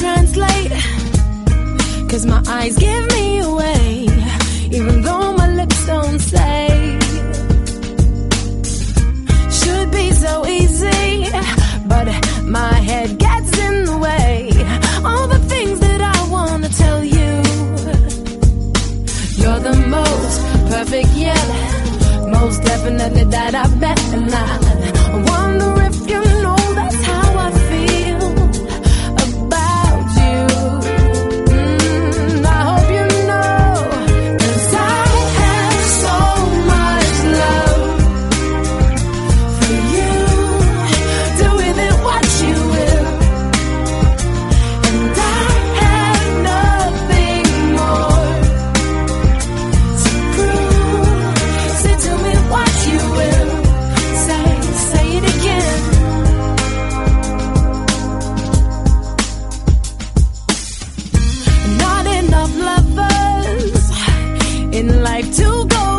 translate, 'cause my eyes give me away, even though my lips don't say. Should be so easy, but my head gets in the way. All the things that I wanna tell you. You're the most perfect yet, most definitely that I've met, and I wonder if you know that's how I feel about you. I hope you know, 'cause I have so much love for you. Do with it what you will, and I have nothing more to prove. Say to me what you will. Say it again. Not enough lovers in life to go